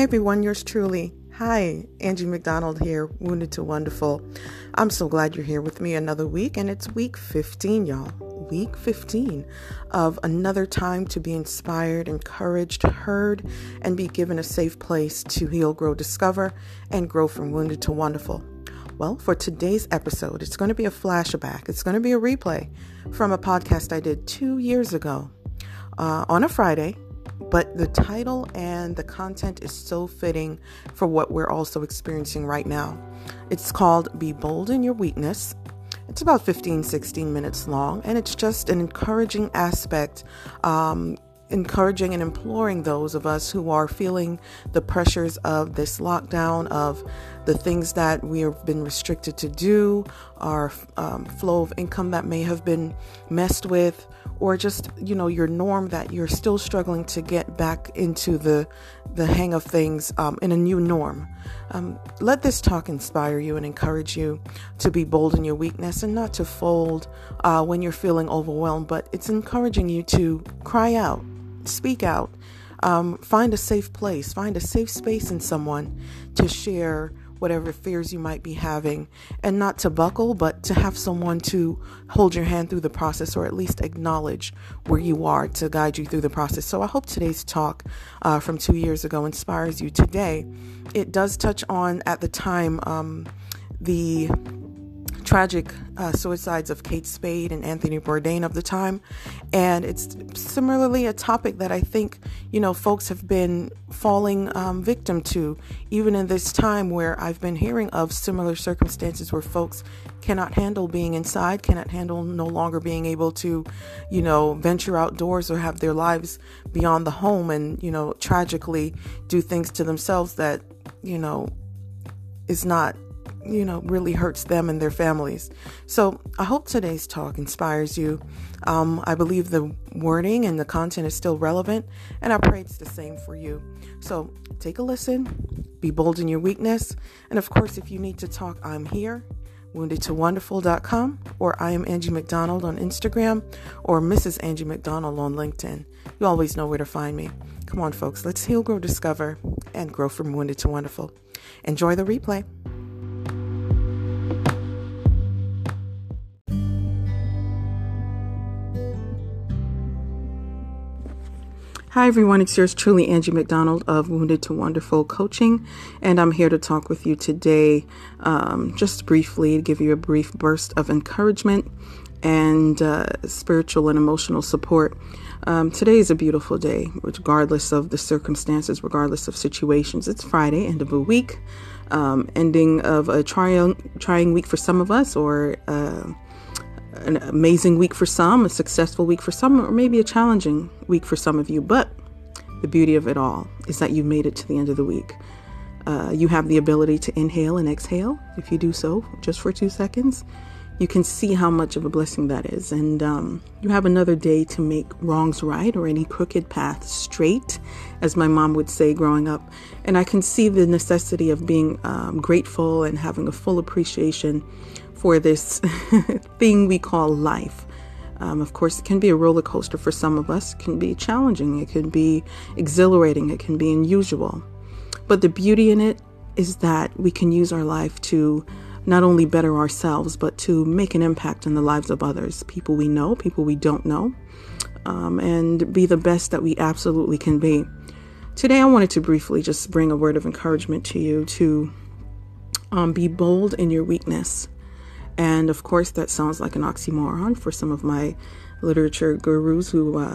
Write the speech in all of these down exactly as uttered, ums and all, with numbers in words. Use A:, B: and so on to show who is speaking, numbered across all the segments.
A: Hey everyone, yours truly. Hi, Angie McDonald here, Wounded to Wonderful. I'm so glad you're here with me another week, and it's week fifteen, y'all. Week fifteen of another time to be inspired, encouraged, heard, and be given a safe place to heal, grow, discover, and grow from wounded to wonderful. Well, for today's episode, it's going to be a flashback. It's going to be a replay from a podcast I did two years ago uh, on a Friday. But the title and the content is so fitting for what we're also experiencing right now. It's called Be Bold in Your Weakness. It's about fifteen, sixteen minutes long, and it's just an encouraging aspect, um, encouraging and imploring those of us who are feeling the pressures of this lockdown, of the things that we have been restricted to do, our um, flow of income that may have been messed with, or just, you know, your norm that you're still struggling to get back into the the hang of things um, in a new norm. Um, let this talk inspire you and encourage you to be bold in your weakness and not to fold uh, when you're feeling overwhelmed, but it's encouraging you to cry out, speak out, um, find a safe place, find a safe space in someone to share whatever fears you might be having, and not to buckle, but to have someone to hold your hand through the process, or at least acknowledge where you are to guide you through the process. So I hope today's talk uh, from two years ago inspires you today. It does touch on, at the time, um, the tragic uh, suicides of Kate Spade and Anthony Bourdain of the time. And it's similarly a topic that I think, you know, folks have been falling um, victim to, even in this time where I've been hearing of similar circumstances where folks cannot handle being inside, cannot handle no longer being able to, you know, venture outdoors or have their lives beyond the home, and, you know, tragically do things to themselves that, you know, is not, you know, really hurts them and their families. So I hope today's talk inspires you. Um, I believe the wording and the content is still relevant, and I pray it's the same for you. So take a listen, be bold in your weakness. And of course, if you need to talk, I'm here, wounded to wonderful dot com, or I am Angie McDonald on Instagram, or Missus Angie McDonald on LinkedIn. You always know where to find me. Come on, folks, let's heal, grow, discover, and grow from wounded to wonderful. Enjoy the replay. Hi, everyone. It's yours truly, Angie McDonald of Wounded to Wonderful Coaching, and I'm here to talk with you today, um, just briefly, to give you a brief burst of encouragement and uh, spiritual and emotional support. Um, today is a beautiful day, regardless of the circumstances, regardless of situations. It's Friday, end of a week, um, ending of a trying, trying week for some of us, or uh, an amazing week for some, a successful week for some, or maybe a challenging week for some of you. But the beauty of it all is that you made it to the end of the week. Uh, you have the ability to inhale and exhale. If you do so just for two seconds, you can see how much of a blessing that is. And um, you have another day to make wrongs right, or any crooked path straight, as my mom would say growing up. And I can see the necessity of being um, grateful and having a full appreciation for this thing we call life. Um, of course, it can be a roller coaster for some of us. It can be challenging. It can be exhilarating. It can be unusual. But the beauty in it is that we can use our life to not only better ourselves, but to make an impact in the lives of others, people we know, people we don't know, um, and be the best that we absolutely can be. Today, I wanted to briefly just bring a word of encouragement to you to um, be bold in your weakness. And of course, that sounds like an oxymoron for some of my literature gurus who uh,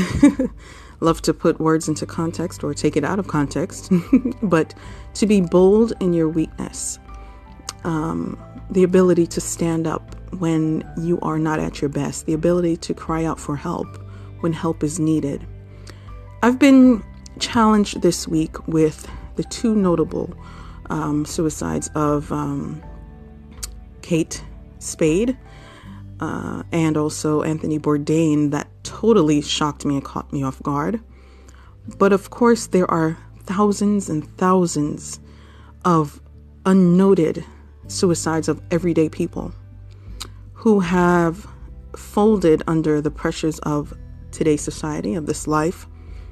A: love to put words into context or take it out of context. But to be bold in your weakness, um, the ability to stand up when you are not at your best, the ability to cry out for help when help is needed. I've been challenged this week with the two notable um, suicides of um, Kate Spade uh, and also Anthony Bourdain that totally shocked me and caught me off guard. But of course, there are thousands and thousands of unnoted suicides of everyday people who have folded under the pressures of today's society, of this life,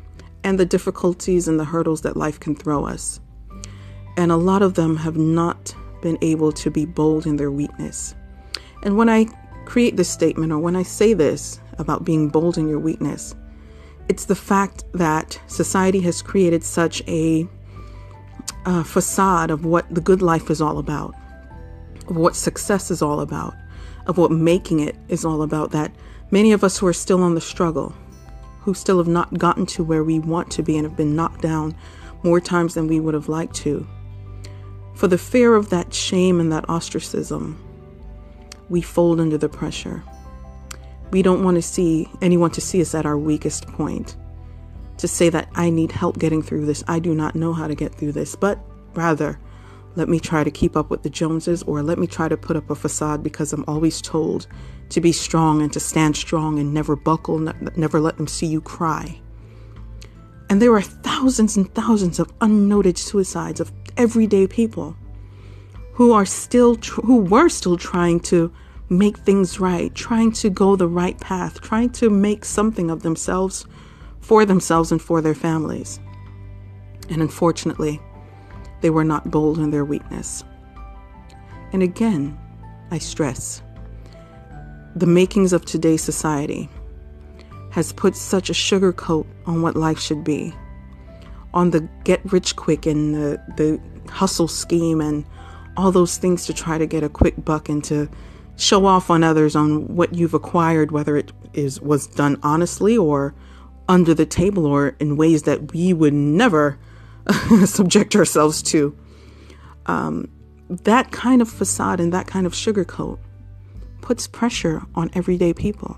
A: and the difficulties and the hurdles that life can throw us. And a lot of them have not been able to be bold in their weakness. And when I create this statement, or when I say this about being bold in your weakness, it's the fact that society has created such a, a facade of what the good life is all about, of what success is all about, of what making it is all about, that many of us who are still on the struggle, who still have not gotten to where we want to be and have been knocked down more times than we would have liked to, for the fear of that shame and that ostracism, we fold under the pressure. We don't want to see anyone to see us at our weakest point, to say that I need help getting through this. I do not know how to get through this, but rather let me try to keep up with the Joneses, or let me try to put up a facade because I'm always told to be strong and to stand strong and never buckle, never let them see you cry. And there are thousands and thousands of unnoted suicides of everyday people who are still, tr- who were still trying to make things right, trying to go the right path, trying to make something of themselves, for themselves and for their families. And unfortunately, they were not bold in their weakness. And again, I stress, the makings of today's society has put such a sugar coat on what life should be, on the get rich quick and the, the hustle scheme and all those things to try to get a quick buck and to show off on others on what you've acquired, whether it is was done honestly or under the table or in ways that we would never subject ourselves to. Um, that kind of facade and that kind of sugarcoat puts pressure on everyday people.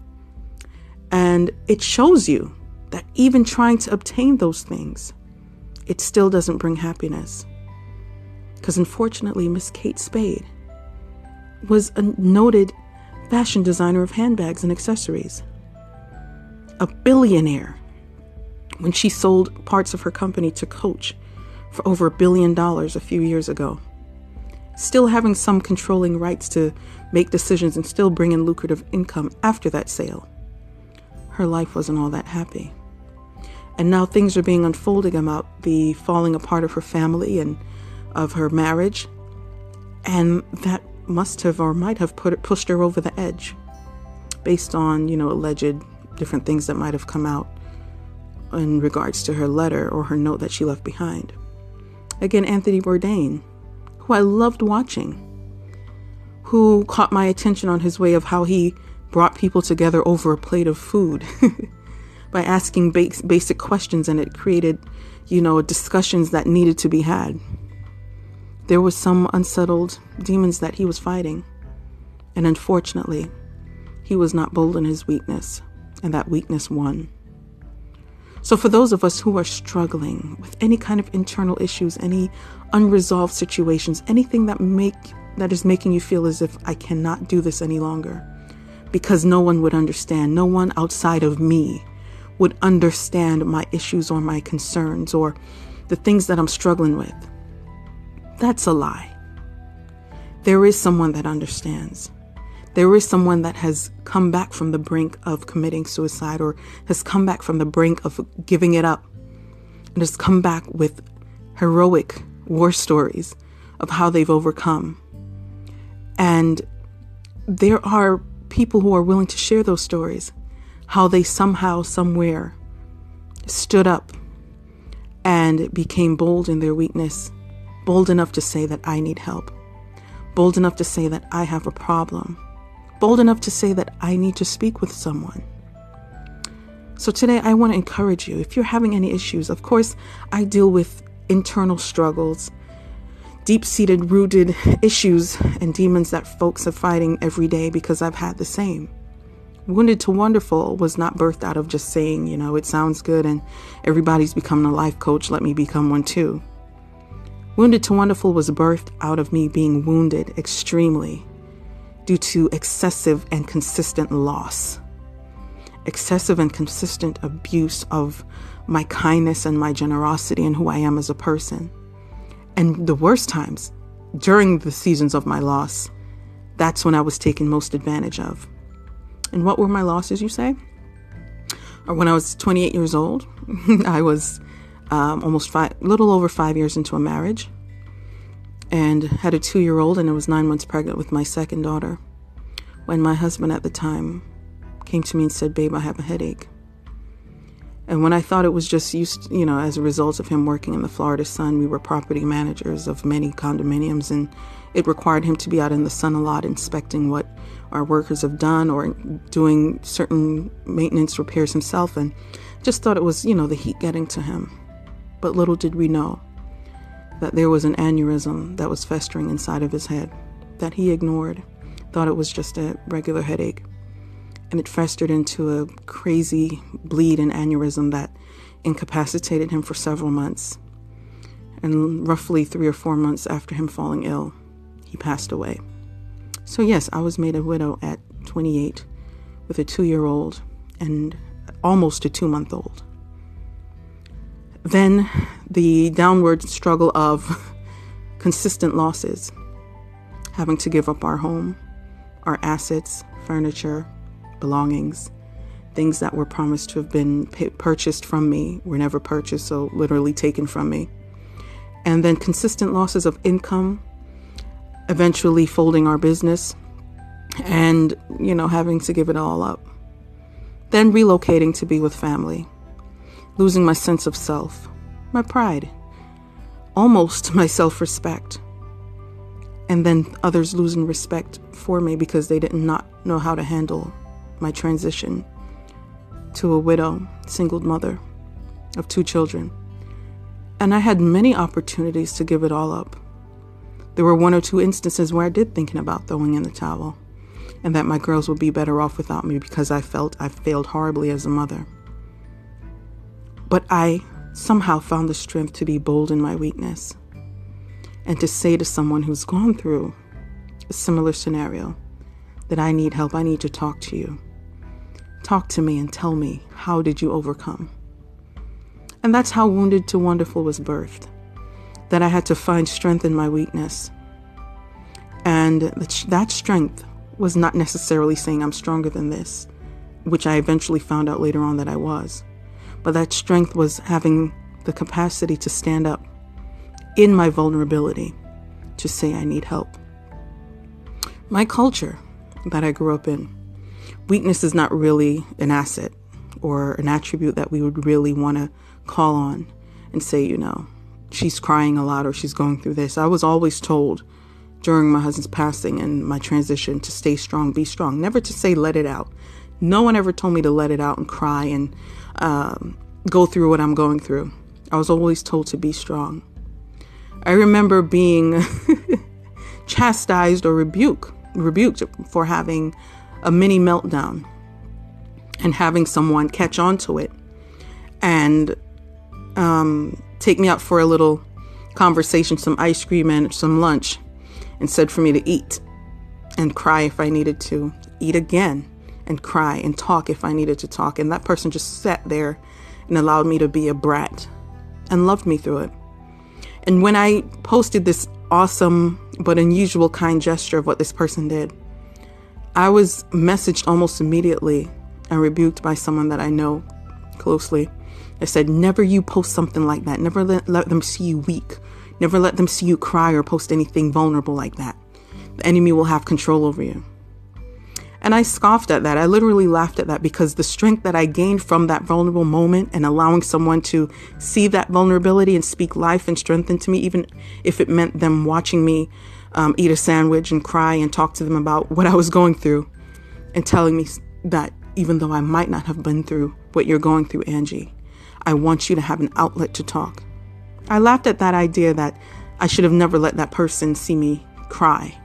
A: And it shows you that even trying to obtain those things, it still doesn't bring happiness. Because unfortunately, Miss Kate Spade was a noted fashion designer of handbags and accessories, a billionaire when she sold parts of her company to Coach for over a billion dollars a few years ago, still having some controlling rights to make decisions and still bring in lucrative income after that sale. Her life wasn't all that happy. And now things are being unfolded about the falling apart of her family and of her marriage. And that must have or might have put pushed her over the edge based on, you know, alleged different things that might have come out in regards to her letter or her note that she left behind. Again, Anthony Bourdain, who I loved watching, who caught my attention on his way of how he brought people together over a plate of food by asking ba- basic questions, and it created, you know, discussions that needed to be had. There was some unsettled demons that he was fighting, and unfortunately, he was not bold in his weakness, and that weakness won. So for those of us who are struggling with any kind of internal issues, any unresolved situations, anything that make that is making you feel as if I cannot do this any longer, because no one would understand, no one outside of me would understand my issues or my concerns or the things that I'm struggling with. That's a lie. There is someone that understands. There is someone that has come back from the brink of committing suicide or has come back from the brink of giving it up and has come back with heroic war stories of how they've overcome. And there are people who are willing to share those stories, how they somehow, somewhere stood up and became bold in their weakness, bold enough to say that I need help, bold enough to say that I have a problem, bold enough to say that I need to speak with someone. So today I want to encourage you, if you're having any issues, of course, I deal with internal struggles, deep-seated, rooted issues and demons that folks are fighting every day because I've had the same. Wounded to Wonderful was not birthed out of just saying, you know, it sounds good and everybody's becoming a life coach, let me become one too. Wounded to Wonderful was birthed out of me being wounded extremely due to excessive and consistent loss, excessive and consistent abuse of my kindness and my generosity and who I am as a person. And the worst times, during the seasons of my loss, that's when I was taken most advantage of. And what were my losses, you say? when I was twenty-eight years old, I was um, almost five, little over five years into a marriage, and had a two-year-old, and I was nine months pregnant with my second daughter, when my husband at the time came to me and said, "Babe, I have a headache." And when I thought it was just used, you know, as a result of him working in the Florida sun, we were property managers of many condominiums, and it required him to be out in the sun a lot, inspecting what our workers have done or doing certain maintenance repairs himself, and just thought it was, you know, the heat getting to him. But little did we know that there was an aneurysm that was festering inside of his head that he ignored, thought it was just a regular headache. And it festered into a crazy bleed and aneurysm that incapacitated him for several months. And roughly three or four months after him falling ill, he passed away. So yes, I was made a widow at twenty-eight with a two-year-old and almost a two-month-old. Then the downward struggle of consistent losses, having to give up our home, our assets, furniture, belongings, things that were promised to have been p- purchased from me were never purchased, so literally taken from me. And then consistent losses of income, eventually folding our business and, you know, having to give it all up. Then relocating to be with family, losing my sense of self, my pride, almost my self-respect. And then others losing respect for me because they did not know how to handle my transition to a widow, single mother of two children. And I had many opportunities to give it all up. There were one or two instances where I did thinking about throwing in the towel, and that my girls would be better off without me because I felt I failed horribly as a mother. But I somehow found the strength to be bold in my weakness and to say to someone who's gone through a similar scenario that I need help, I need to talk to you. Talk to me and tell me, how did you overcome? And that's how Wounded to Wonderful was birthed, that I had to find strength in my weakness. And that strength was not necessarily saying I'm stronger than this, which I eventually found out later on that I was. But that strength was having the capacity to stand up in my vulnerability, to say I need help. My culture that I grew up in, weakness is not really an asset or an attribute that we would really want to call on and say, you know, she's crying a lot or she's going through this. I was always told during my husband's passing and my transition to stay strong, be strong, never to say let it out. No one ever told me to let it out and cry and um, go through what I'm going through. I was always told to be strong. I remember being chastised or rebuked, rebuked for having a mini meltdown and having someone catch on to it and um, take me out for a little conversation, some ice cream and some lunch, and said for me to eat and cry if I needed to, eat again and cry and talk if I needed to talk. And that person just sat there and allowed me to be a brat and loved me through it. And when I posted this awesome but unusual kind gesture of what this person did, I was messaged almost immediately and rebuked by someone that I know closely. I said, never you post something like that. Never let, let them see you weak. Never let them see you cry or post anything vulnerable like that. The enemy will have control over you. And I scoffed at that. I literally laughed at that because the strength that I gained from that vulnerable moment and allowing someone to see that vulnerability and speak life and strength into me, even if it meant them watching me um, eat a sandwich and cry and talk to them about what I was going through and telling me that even though I might not have been through what you're going through, Angie, I want you to have an outlet to talk. I laughed at that idea that I should have never let that person see me cry.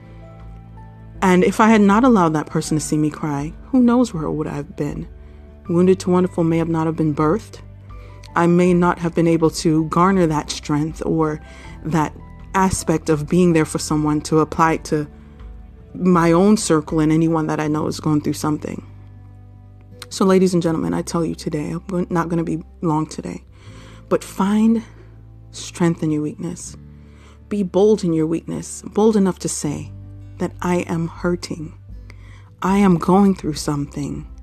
A: And if I had not allowed that person to see me cry, who knows where it would have been. Wounded to Wonderful may have not have been birthed. I may not have been able to garner that strength or that aspect of being there for someone to apply it to my own circle and anyone that I know is going through something. So ladies and gentlemen, I tell you today, I'm not going to be long today, but find strength in your weakness. Be bold in your weakness, bold enough to say that I am hurting. I am going through something.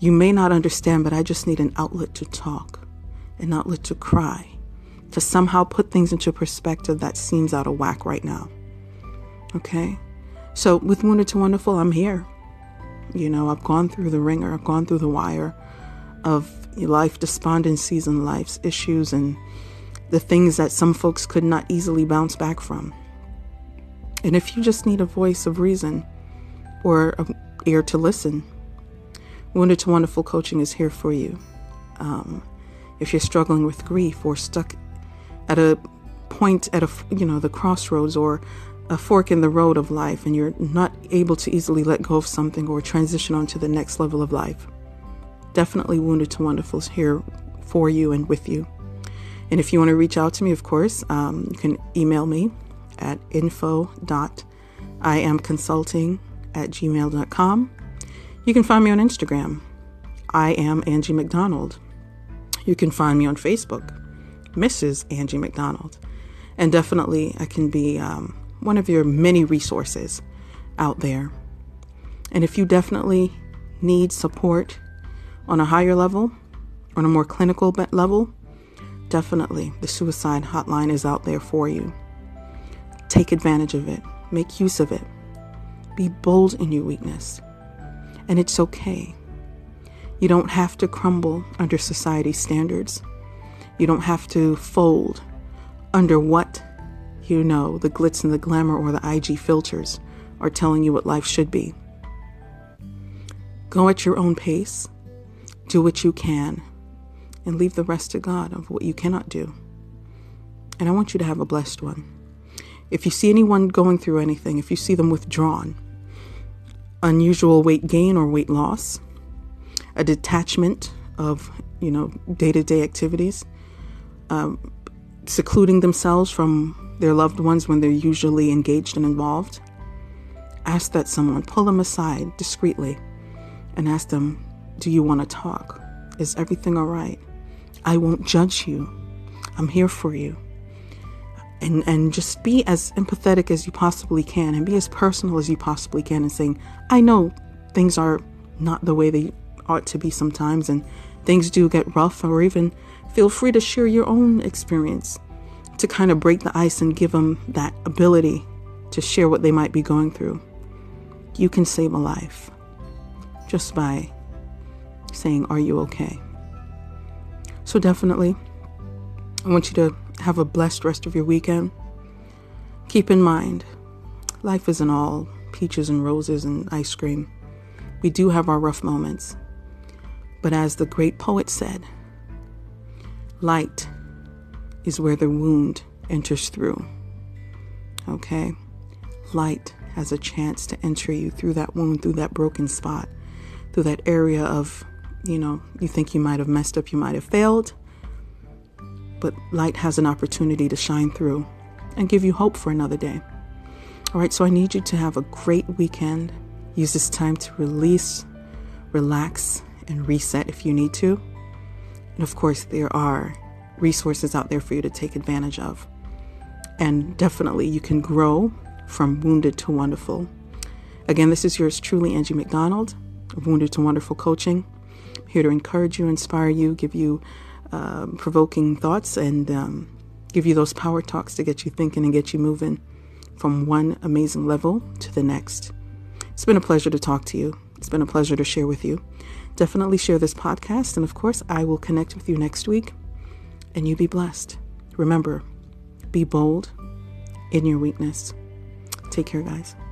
A: You may not understand, but I just need an outlet to talk, an outlet to cry, to somehow put things into perspective that seems out of whack right now. Okay? So with Wounded to Wonderful, I'm here. You know, I've gone through the ringer. I've gone through the wire of life despondencies and life's issues and the things that some folks could not easily bounce back from. And if you just need a voice of reason or an ear to listen, Wounded to Wonderful Coaching is here for you. Um, if you're struggling with grief or stuck at a point at a, you know, the crossroads or a fork in the road of life and you're not able to easily let go of something or transition on to the next level of life, definitely Wounded to Wonderful is here for you and with you. And if you want to reach out to me, of course, um, you can email me at info dot I am consulting at gmail dot com. You can find me on Instagram. I am Angie McDonald. You can find me on Facebook, Missus Angie McDonald. And definitely I can be um, one of your many resources out there. And if you definitely need support on a higher level, on a more clinical level, definitely the suicide hotline is out there for you. Take advantage of it. Make use of it. Be bold in your weakness. And it's okay. You don't have to crumble under society's standards. You don't have to fold under what, you know, the glitz and the glamour or the I G filters are telling you what life should be. Go at your own pace. Do what you can. And leave the rest to God of what you cannot do. And I want you to have a blessed one. If you see anyone going through anything, if you see them withdrawn, unusual weight gain or weight loss, a detachment of, you know, day-to-day activities, um, secluding themselves from their loved ones when they're usually engaged and involved, ask that someone, pull them aside discreetly and ask them, do you want to talk? Is everything all right? I won't judge you. I'm here for you. And and just be as empathetic as you possibly can and be as personal as you possibly can and saying, I know things are not the way they ought to be sometimes and things do get rough, or even feel free to share your own experience to kind of break the ice and give them that ability to share what they might be going through. You can save a life just by saying, are you okay? So definitely, I want you to have a blessed rest of your weekend. Keep in mind, life isn't all peaches and roses and ice cream. We do have our rough moments. But as the great poet said, light is where the wound enters through. Okay? Light has a chance to enter you through that wound, through that broken spot, through that area of, you know, you think you might have messed up, you might have failed, but light has an opportunity to shine through and give you hope for another day. All right, so I need you to have a great weekend. Use this time to release, relax, and reset if you need to. And of course, there are resources out there for you to take advantage of. And definitely you can grow from Wounded to Wonderful. Again, this is yours truly, Angie McDonald, of Wounded to Wonderful Coaching. I'm here to encourage you, inspire you, give you uh, provoking thoughts, and um, give you those power talks to get you thinking and get you moving from one amazing level to the next. It's been a pleasure to talk to you. It's been a pleasure to share with you. Definitely share this podcast. And of course, I will connect with you next week. And you be blessed. Remember, be bold in your weakness. Take care, guys.